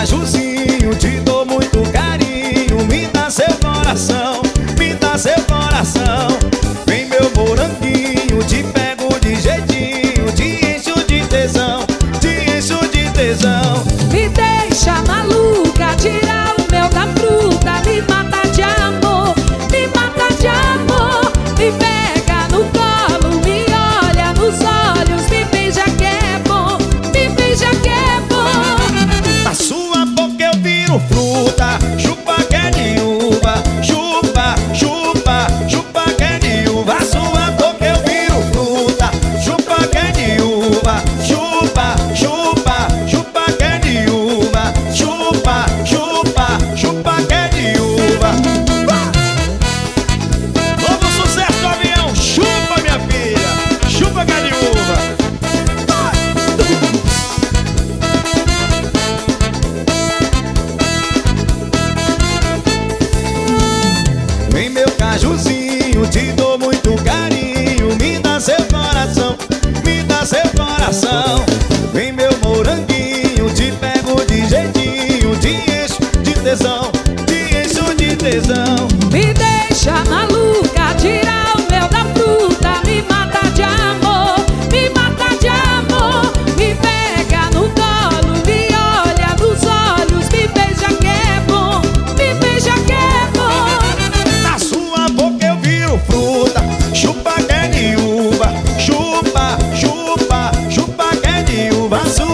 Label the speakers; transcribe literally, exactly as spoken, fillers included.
Speaker 1: cajuzinho, te dou muito carinho. Me dá seu coração, me dá seu coração. Vem meu moranguinho, te pego de jeitinho, te encho de tesão, te encho de tesão.
Speaker 2: Me deixa maluca, tira o mel da fruta, me mata de amor, me mata de amor. Me pega no colo, me olha nos olhos, me beija que é bom, me beija que é bom.
Speaker 1: Na sua boca eu viro fruta, chupa que é de uva, chupa, chupa, chupa que é de uva. Na sua boca eu viro fruta, chupa que é de uva, chupa, chupa, chupa que é de uva, chupa, chupa, chupa que é de uva. Novo sucesso do avião, chupa minha filha, chupa que é de uva. Vem meu cajuzinho, te dou muito carinho. Me dá seu coração, me dá seu coração. Vem meu moranguinho, te pego de jeitinho, te encho de tesão, te encho de tesão.
Speaker 2: Me deixa maluca, tira o mel da fruta, me mata de amor, me mata de amor. Me pega no colo, me olha nos olhos, me beija que é bom, me beija que é bom.
Speaker 1: Na sua boca eu viro fruta, chupa que é de uva, chupa, chupa, chupa que é de uva.